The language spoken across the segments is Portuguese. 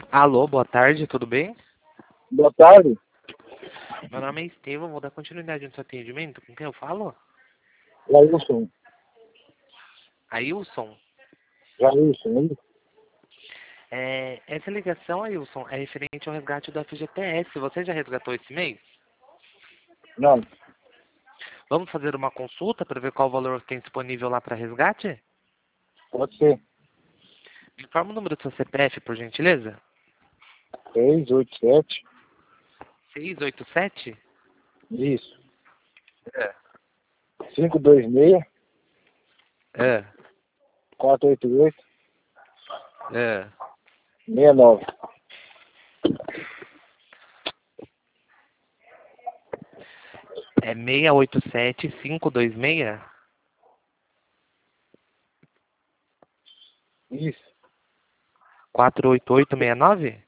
Alô, boa tarde, tudo bem? Boa tarde. Meu nome é Estevam, vou dar continuidade no seu atendimento. Com quem eu falo? Jailson. Ailson? Jailson. Essa ligação, Ailson, é referente ao resgate do FGTS. Você já resgatou esse mês? Não, Vamos fazer uma consulta para ver qual valor tem disponível lá para resgate? pode ser. Me informa o número do seu CPF, por gentileza. 687. 687? Isso. É. 526 É. 488 É. 69. É 687-526? Isso. 48869?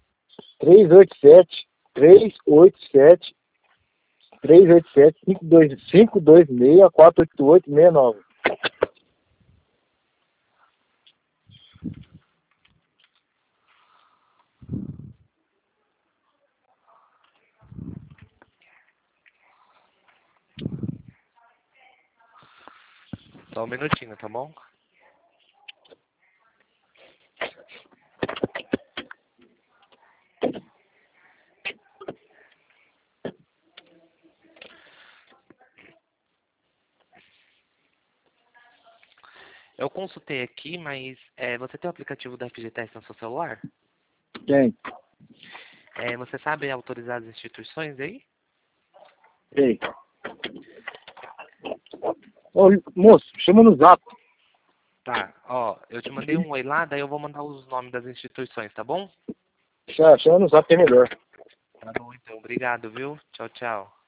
387 387 387 526 488 69. Só um minutinho, tá bom? Eu consultei aqui, mas você tem o aplicativo da FGTS no seu celular? Quem? Você sabe autorizar as instituições aí? Ei. Ô, moço, chama no zap. Tá, ó, eu te mandei um oi lá, daí eu vou mandar os nomes das instituições, tá bom? Chama no zap que é melhor. Tá bom, então, obrigado, viu? Tchau, tchau.